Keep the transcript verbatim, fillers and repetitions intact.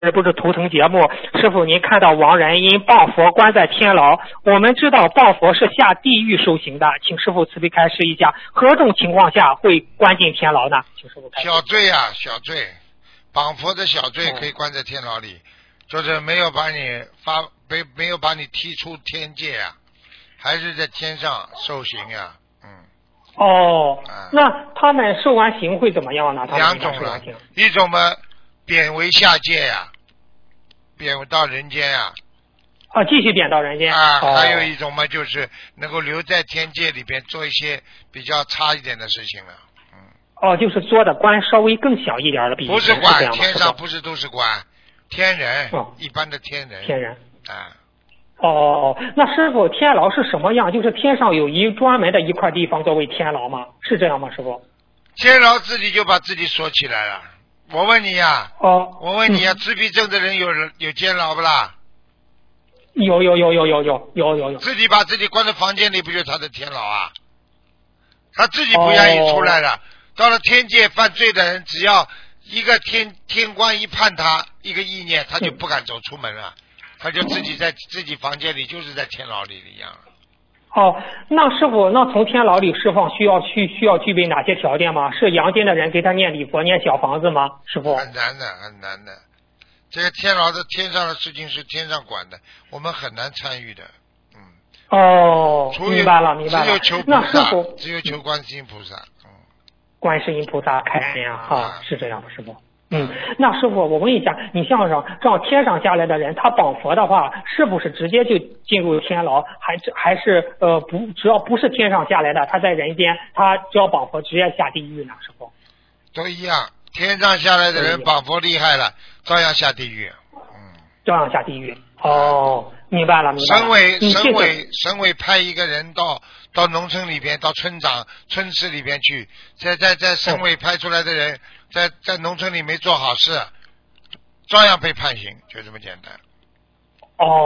不是图腾节目，师傅您看到亡人因谤佛关在天牢，我们知道谤佛是下地狱受刑的，请师傅慈悲开示一下，何种情况下会关进天牢呢？请师傅开示。 小罪啊，小罪，谤佛的小罪可以关在天牢里，嗯、就是没有把你发没没有把你踢出天界啊，还是在天上受刑呀、啊，嗯。 哦、 啊， 那他们受完刑会怎么样呢？他们两种了，一种嘛贬为下界呀、啊，贬到人间呀、 啊。啊，继续贬到人间。 啊， 哦、 还有一种嘛，就是能够留在天界里边做一些比较差一点的事情了。嗯。 哦，就是做的官稍微更小一点的，比不是官，天上不是都是官，天人， 哦、 一般的天人。 天人。 啊。 哦哦，那师傅，天牢是什么样？就是天上有一专门的一块地方作为天牢吗？是这样吗，师傅？ 天牢自己就把自己锁起来了。我问你呀、 啊，哦， 我问你呀、啊， 嗯、 自闭症的人有人有监牢不啦？ 有有有有有有有有有。 自己把自己关在房间里，不就是他的天牢啊？他自己不愿意出来了。哦、到了天界犯罪的人，只要一个天天官一判他一个意念，他就不敢走出门了。嗯，他就自己在自己房间里，就是在天牢里一样。 哦，那师傅，那从天牢里释放需要需需要具备哪些条件吗？是阳间的人给他念礼佛、念小房子吗？师傅？ 很难的，很难的。这个天牢的天上的事情是天上管的，我们很难参与的。嗯。 哦，明白了，明白了。 只有求菩萨，只有求观世音菩萨。嗯。 观世音菩萨开恩呀，哈、啊，是这样的，师傅。嗯，那师傅，我问一下，你像上这样天上下来的人，他谤佛的话，是不是直接就进入天牢？还还是呃不，只要不是天上下来的，他在人间，他只要谤佛，直接下地狱呢？师傅？ 都一样，天上下来的人谤佛厉害了，照样下地狱。嗯， 照样下地狱。哦，明白了，明白了。 省委省委省委派一个人到到农村里边，到村长村市里边去，在在在省委派出来的人。在在农村里没做好事，照样被判刑，就这么简单。 哦。